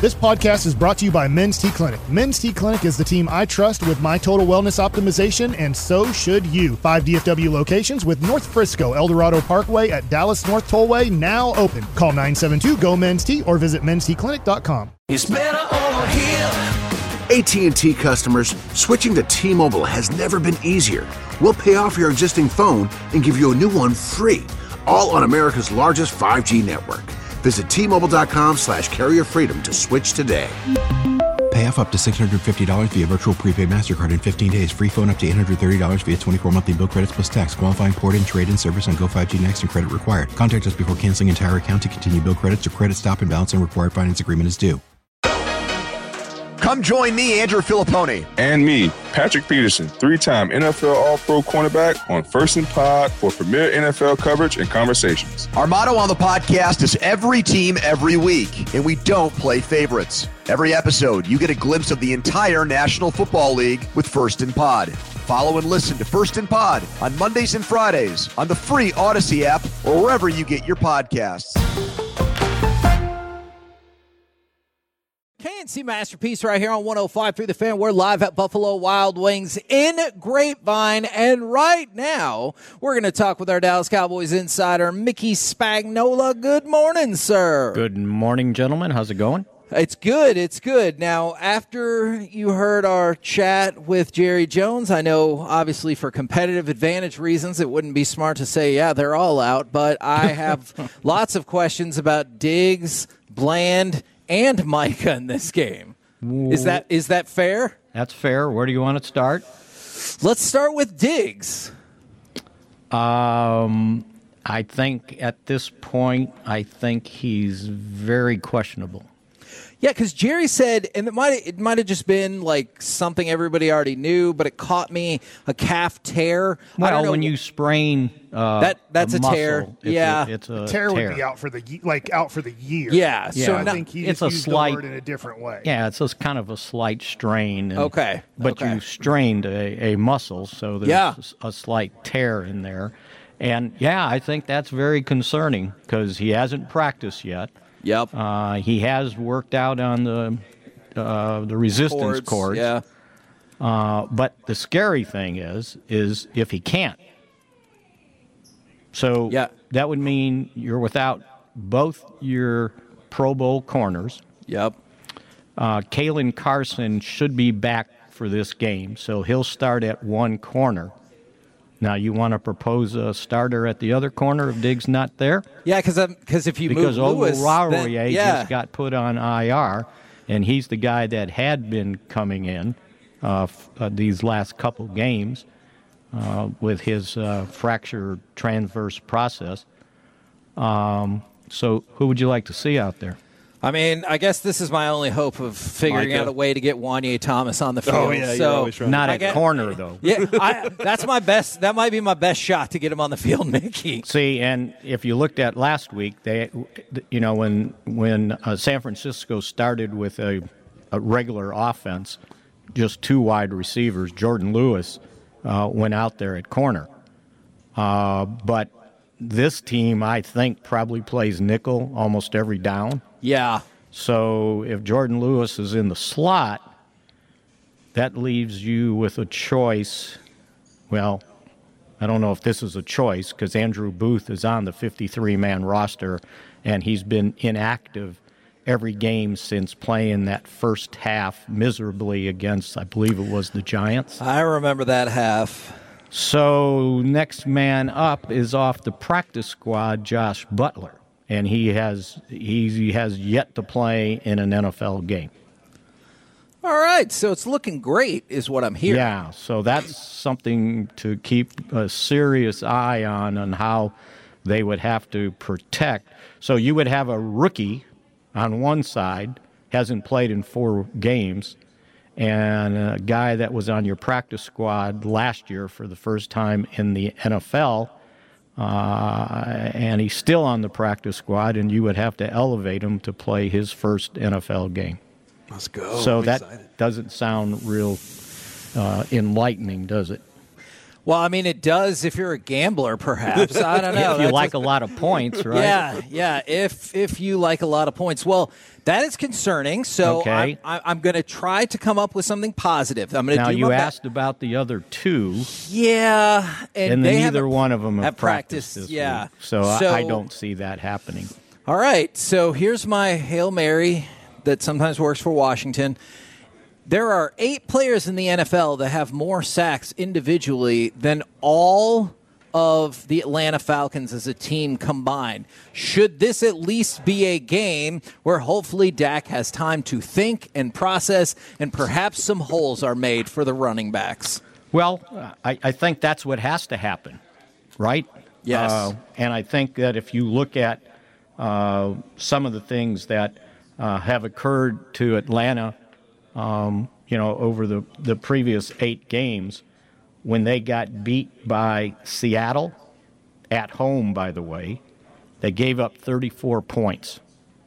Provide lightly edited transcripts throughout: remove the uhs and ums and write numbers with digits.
This podcast is brought to you by Men's T Clinic. Men's T Clinic is the team I trust with my total wellness optimization, and so should you. 5 DFW locations with North Frisco, Eldorado Parkway at Dallas North Tollway now open. Call 972-GO-MEN'S-T or visit mensteclinic.com. It's better over here. AT&T customers, switching to T-Mobile has never been easier. We'll pay off your existing phone and give you a new one free, all on America's largest 5G network. Visit T-Mobile.com/carrierfreedom to switch today. Pay off up to $650 via virtual prepaid MasterCard in 15 days. Free phone up to $830 via 24 monthly bill credits plus tax. Qualifying port-in, trade-in service on Go5G Next and credit required. Contact us before canceling entire account to continue bill credits or credit stop and balance and required finance agreement is due. Come join me, Andrew Filippone. And me, Patrick Peterson, 3-time NFL All-Pro cornerback on First and Pod for premier NFL coverage and conversations. Our motto on the podcast is every team, every week, and we don't play favorites. Every episode, you get a glimpse of the entire National Football League with First and Pod. Follow and listen to First and Pod on Mondays and Fridays on the free Odyssey app or wherever you get your podcasts. KNC Masterpiece right here on 105.3 The Fan. We're live at Buffalo Wild Wings in Grapevine. And right now, we're going to talk with our Dallas Cowboys insider, Mickey Spagnola. Good morning, sir. Good morning, gentlemen. How's it going? It's good. It's good. Now, after you heard our chat with Jerry Jones, I know, obviously, for competitive advantage reasons, it wouldn't be smart to say, yeah, they're all out. But I have lots of questions about Diggs, Bland, and Micah in this game. Is that fair? That's fair. Where do you want to start? Let's start with Diggs. I think at this point, he's very questionable. Yeah, because Jerry said, and it might have just been like something everybody already knew, but it caught me a calf tear. Well, when you sprain that's a muscle, tear. It's a tear would be out for the year. Yeah, so I think he just used the word in a different way. Yeah, it's just kind of a slight strain. Okay, but you strained a muscle, so there's a slight tear in there, and I think that's very concerning because he hasn't practiced yet. Yep. He has worked out on the resistance cords. Yeah. But the scary thing is if he can't. So that would mean you're without both your Pro Bowl corners. Yep. Kalen Carson should be back for this game, so he'll start at one corner. Now, you want to propose a starter at the other corner if Diggs not there? Yeah, because if you move Lewis, Oruwariye just got put on IR, and he's the guy that had been coming in these last couple games with his fracture transverse process. So who would you like to see out there? I mean, I guess this is my only hope of figuring out a way to get Wanye Thomas on the field. Oh, yeah, so not at corner, though. Yeah, that's my best. That might be my best shot to get him on the field, Mickey. See, and if you looked at last week, when San Francisco started with a regular offense, just two wide receivers, Jordan Lewis went out there at corner. But this team, I think, probably plays nickel almost every down. Yeah. So if Jordan Lewis is in the slot, that leaves you with a choice. Well, I don't know if this is a choice because Andrew Booth is on the 53-man roster, and he's been inactive every game since playing that first half miserably against, I believe it was the Giants. I remember that half. So next man up is off the practice squad, Josh Butler. And he has yet to play in an NFL game. All right, so it's looking great is what I'm hearing. Yeah, so that's something to keep a serious eye on how they would have to protect. So you would have a rookie on one side, hasn't played in 4 games, and a guy that was on your practice squad last year for the first time in the NFL, and he's still on the practice squad, and you would have to elevate him to play his first NFL game. Let's go. So that doesn't sound real enlightening, does it? Well, I mean, it does if you're a gambler, perhaps. I don't know. If you like a lot of points, right? Yeah. If you like a lot of points. Well, that is concerning. So Okay. I'm going to try to come up with something positive. I'm going to Now, do you my asked about the other two, Yeah. and they neither haven't- one of them have practiced. this Yeah. week. So I don't see that happening. All right. So here's my Hail Mary that sometimes works for Washington. There are 8 players in the NFL that have more sacks individually than all of the Atlanta Falcons as a team combined. Should this at least be a game where hopefully Dak has time to think and process and perhaps some holes are made for the running backs? Well, I think that's what has to happen, right? Yes. And I think that if you look at some of the things that have occurred to Atlanta, over the previous 8 games, when they got beat by Seattle, at home, by the way, they gave up 34 points.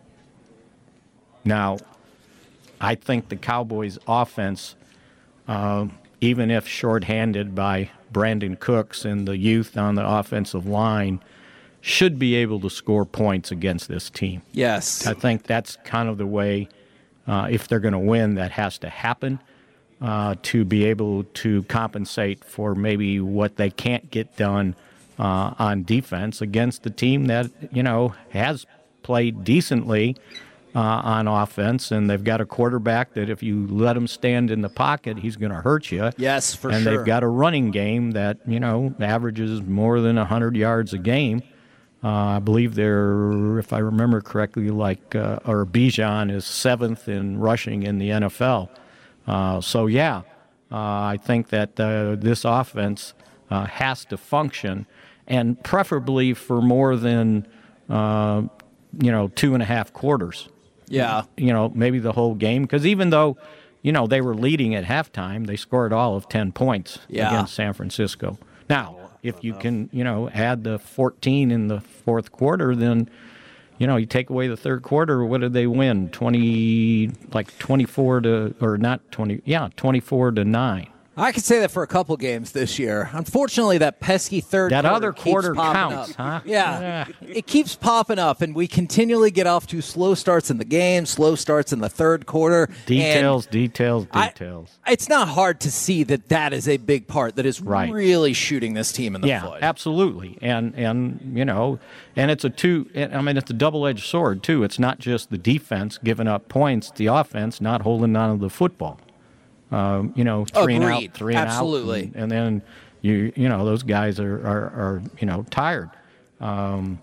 Now, I think the Cowboys' offense, even if shorthanded by Brandon Cooks and the youth on the offensive line, should be able to score points against this team. Yes. I think that's kind of the way, if they're going to win, that has to happen to be able to compensate for maybe what they can't get done on defense against the team that, has played decently on offense, and they've got a quarterback that if you let him stand in the pocket, he's going to hurt you. Yes, for and sure. they've got a running game that, averages more than 100 yards a game. I believe they're, if I remember correctly, or Bijan is 7th in rushing in the NFL. I think that this offense has to function, and preferably for more than 2.5 quarters. Yeah. Maybe the whole game, because even though they were leading at halftime, they scored all of 10 points against San Francisco. Now, if you can, add the 14 in the fourth quarter, then, you take away the third quarter, what did they win? 24 to 9. I could say that for a couple games this year. Unfortunately, that pesky third That quarter other keeps quarter popping counts, up. huh? Yeah, it keeps popping up, and we continually get off to slow starts in the game, slow starts in the third quarter. Details. It's not hard to see that is a big part that is really shooting this team in the foot. Yeah, absolutely. And it's it's a double-edged sword, too. It's not just the defense giving up points, the offense not holding on to the football. 3 and out, 3 and Absolutely. out, and then those guys are tired. And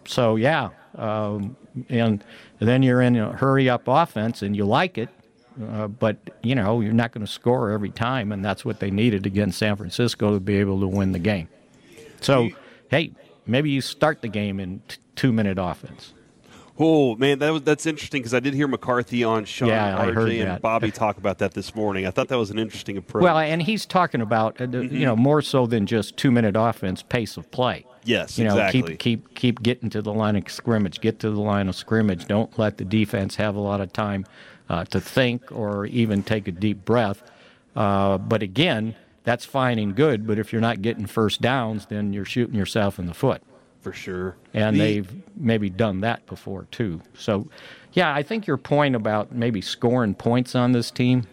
then you're in a hurry-up offense, and you like it, but you're not going to score every time, and that's what they needed against San Francisco to be able to win the game. So, hey, maybe you start the game in 2-minute offense. Oh, man, that's interesting because I did hear McCarthy on Sean RJ and Bobby talk about that this morning. I thought that was an interesting approach. Well, and he's talking about, more so than just 2-minute offense, pace of play. Yes, exactly. Keep getting to the line of scrimmage. Get to the line of scrimmage. Don't let the defense have a lot of time to think or even take a deep breath. But again, that's fine and good, but if you're not getting first downs, then you're shooting yourself in the foot. For sure. And they've maybe done that before, too. So, I think your point about maybe scoring points on this team,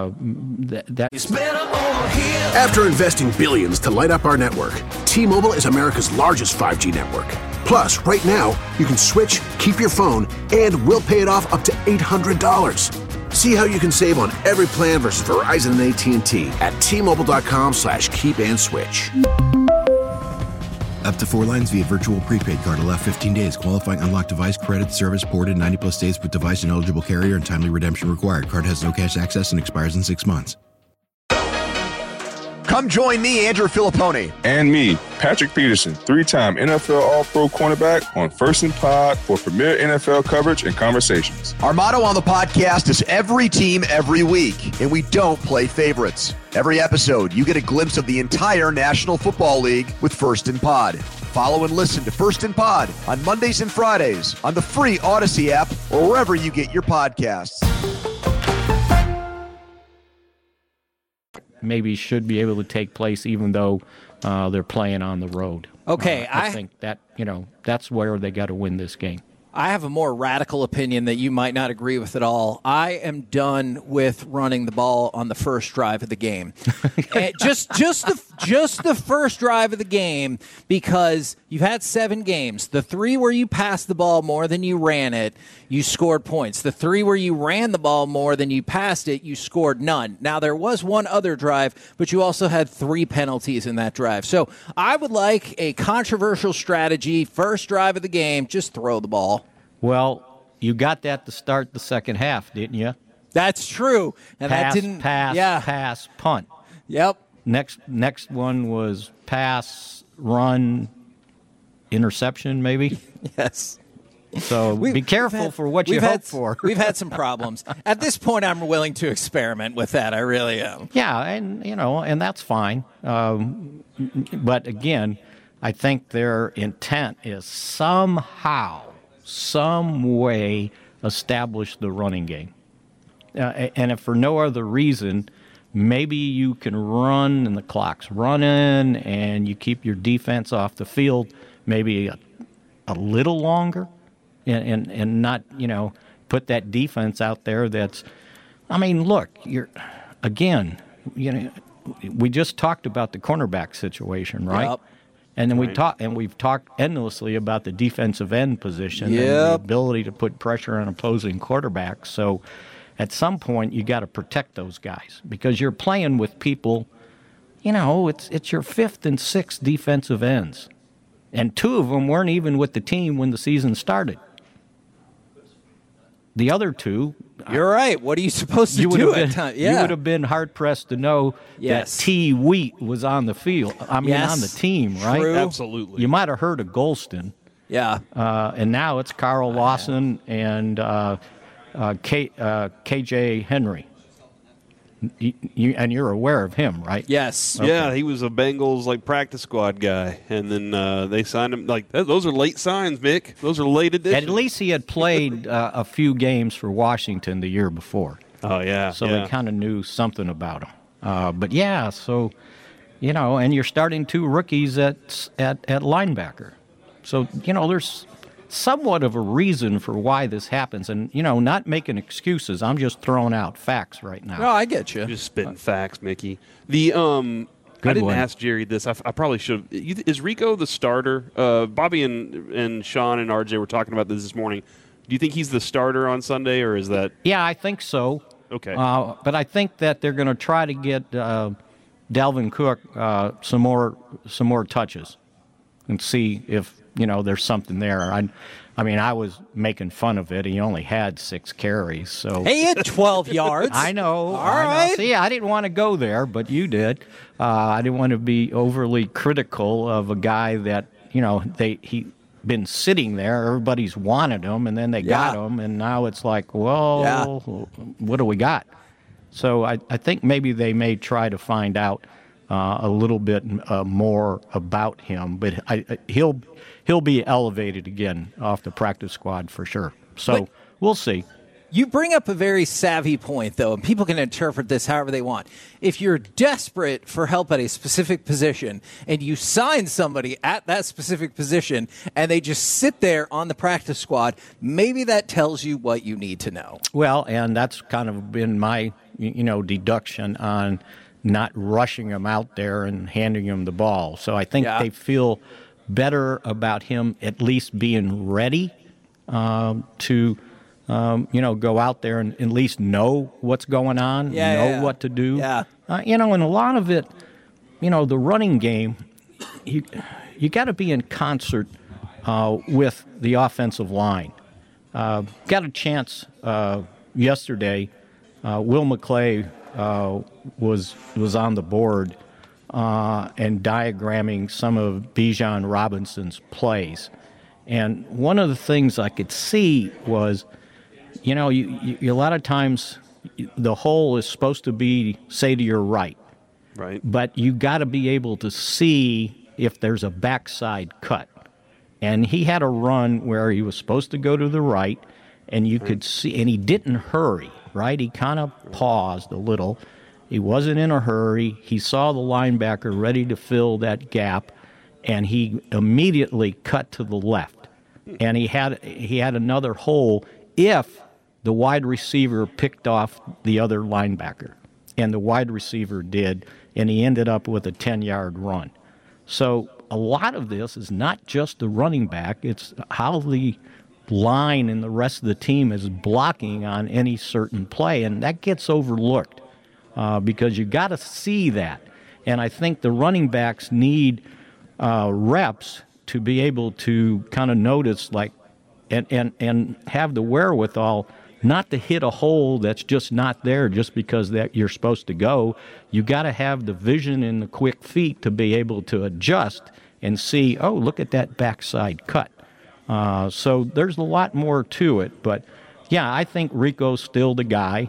After investing billions to light up our network, T-Mobile is America's largest 5G network. Plus, right now, you can switch, keep your phone, and we'll pay it off up to $800. See how you can save on every plan versus Verizon and AT&T at T-Mobile.com/keep-and-switch. Up to 4 lines via virtual prepaid card. Allow 15 days. Qualifying unlocked device credit service ported 90-plus days with device and eligible carrier and timely redemption required. Card has no cash access and expires in 6 months. Come join me, Andrew Filippone. And me, Patrick Peterson, 3-time NFL All-Pro cornerback on First and Pod for premier NFL coverage and conversations. Our motto on the podcast is every team, every week, and we don't play favorites. Every episode, you get a glimpse of the entire National Football League with First and Pod. Follow and listen to First and Pod on Mondays and Fridays on the free Odyssey app or wherever you get your podcasts. maybe should be able to take place even though they're playing on the road. Okay, I think that, that's where they got to win this game. I have a more radical opinion that you might not agree with at all. I am done with running the ball on the first drive of the game. just the first drive of the game, because you've had 7 games. The 3 where you passed the ball more than you ran it, you scored points. The 3 where you ran the ball more than you passed it, you scored none. Now, there was one other drive, but you also had 3 penalties in that drive. So I would like a controversial strategy. First drive of the game, just throw the ball. Well, you got that to start the second half, didn't you? That's true. And pass, that didn't pass, punt. Yep. Next one was pass, run, interception, maybe. Yes. So be careful for what you hope for. We've had some problems. At this point, I'm willing to experiment with that. I really am. Yeah, and that's fine. But again, I think their intent is somehow, some way, establish the running game. And if for no other reason, maybe you can run and the clock's running and you keep your defense off the field maybe a little longer and not, put that defense out there that's, look, we just talked about the cornerback situation, right? Yep. And then we've talked endlessly about the defensive end position and the ability to put pressure on opposing quarterbacks. So at some point you got to protect those guys because you're playing with people, it's your 5th and 6th defensive ends. And 2 of them weren't even with the team when the season started. The other 2... You're right. What are you supposed to do at times? Yeah. You would have been hard-pressed to know that T. Wheat was on the field. on the team, right? True. Absolutely. You might have heard of Golston. Yeah. And now it's Carl Lawson and K.J. Henry. And you're aware of him, right? Yes. Okay. Yeah, he was a Bengals practice squad guy, and then they signed him. Those are late signs, Mick. Those are late additions. At least he had played a few games for Washington the year before. Oh yeah. So they kind of knew something about him. But yeah, so and you're starting 2 rookies at linebacker. So there's somewhat of a reason for why this happens. And, not making excuses. I'm just throwing out facts right now. No, I get you. Just spitting facts, Mickey. I didn't ask Jerry this. I probably should have. Is Rico the starter? Bobby and Sean and RJ were talking about this morning. Do you think he's the starter on Sunday, or is that? Yeah, I think so. Okay. But I think that they're going to try to get Dalvin Cook some more touches and see if there's something there. I was making fun of it. He only had 6 carries, so he had 12 yards. I know. All right. See, I didn't want to go there, but you did. I didn't want to be overly critical of a guy that he been sitting there. Everybody's wanted him, and then they got him, and now it's like, well, what do we got? So I think maybe they may try to find out a little bit more about him, but he'll be elevated again off the practice squad for sure. So we'll see. You bring up a very savvy point, though, and people can interpret this however they want. If you're desperate for help at a specific position and you sign somebody at that specific position and they just sit there on the practice squad, maybe that tells you what you need to know. Well, and that's kind of been my deduction on not rushing him out there and handing him the ball. So I think they feel better about him at least being ready to go out there and at least know what's going on, what to do. Yeah. And a lot of it, the running game, you got to be in concert with the offensive line. Got a chance yesterday. Will McClay was on the board and diagramming some of Bijan Robinson's plays. And one of the things I could see was, you a lot of times the hole is supposed to be, say, to your right. Right. But you got to be able to see if there's a backside cut. And he had a run where he was supposed to go to the right, and you could see, and he didn't hurry, right? He kind of paused a little, He wasn't in a hurry. He saw the linebacker ready to fill that gap, and he immediately cut to the left. And he had another hole if the wide receiver picked off the other linebacker. And the wide receiver did, and he ended up with a 10-yard run. So a lot of this is not just the running back. It's how the line and the rest of the team is blocking on any certain play, and that gets overlooked because you got to see that. And I think the running backs need reps to be able to kind of notice, like, and have the wherewithal not to hit a hole that's just not there just because that you're supposed to go. You got to have the vision and the quick feet to be able to adjust and see, oh, look at that backside cut. So there's a lot more to it. But, yeah, I think Rico's still the guy.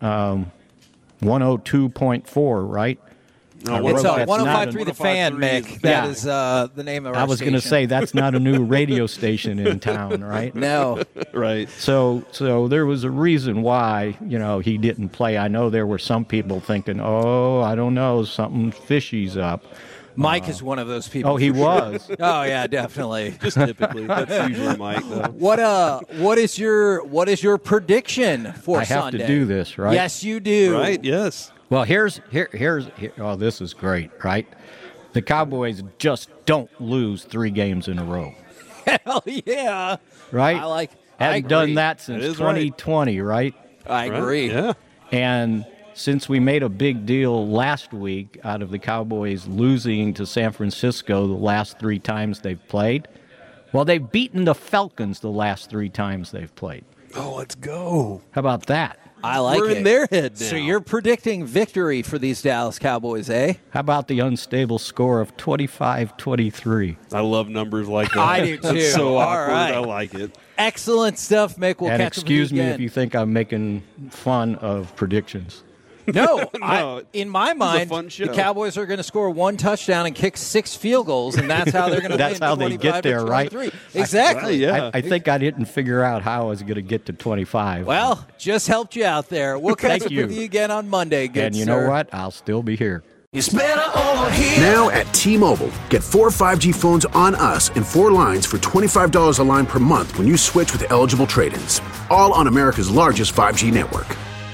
102.4, right? No, it's 105.3 The Fan, Mick. That is the name of our I was going to say that's not a new radio station in town, right? No. Right. So there was a reason why, he didn't play. I know there were some people thinking, oh, I don't know, something fishy's up. Mike is one of those people. Oh, he was. Oh, yeah, definitely. Just typically. That's usually Mike, though. What is your prediction for Sunday? I have to do this, right? Yes, you do. Right, yes. Well, here's oh, this is great, right? The Cowboys just don't lose 3 games in a row. Hell yeah. Right? Haven't done that since 2020, right? I agree. Yeah. And since we made a big deal last week out of the Cowboys losing to San Francisco the last 3 times they've played, well, they've beaten the Falcons the last 3 times they've played. Oh, let's go. How about that? I like it. We're in their head now. So you're predicting victory for these Dallas Cowboys, eh? How about the unstable score of 25-23? I love numbers like that. I do, too. That's so All awkward. right. I like it. Excellent stuff, Mick. We'll And catch up with excuse you me again. if you think I'm making fun of predictions. No, No, in my mind, fun show. the Cowboys are going to score 1 touchdown and kick 6 field goals, and that's how they're going to That's win how they get there, right? 25-23. Exactly. Yeah. I think I didn't figure out how I was going to get to 25. Well, just helped you out there. We'll catch Thank up you. with you again on Monday, good and you sir. know what? I'll still be here. It's better over here. Now at T-Mobile, get 4 5G phones on us and 4 lines for $25 a line per month when you switch with eligible trade-ins. All on America's largest 5G network.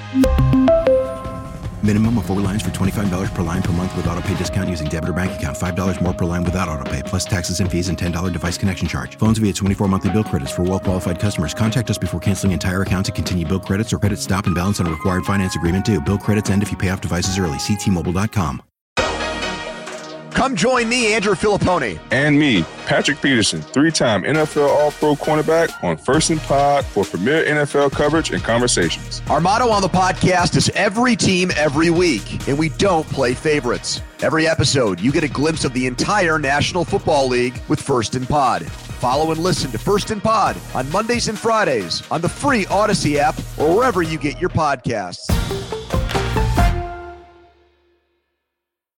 Minimum of 4 lines for $25 per line per month with autopay discount using debit or bank account. $5 more per line without autopay, plus taxes and fees and $10 device connection charge. Phones via 24 monthly bill credits for well-qualified customers. Contact us before canceling entire account to continue bill credits or credit stop and balance on a required finance agreement due. Bill credits end if you pay off devices early. See T-Mobile.com. Come join me, Andrew Filippone. And me, Patrick Peterson, 3-time NFL All-Pro cornerback on First and Pod for premier NFL coverage and conversations. Our motto on the podcast is every team, every week, and we don't play favorites. Every episode, you get a glimpse of the entire National Football League with First and Pod. Follow and listen to First and Pod on Mondays and Fridays on the free Odyssey app or wherever you get your podcasts.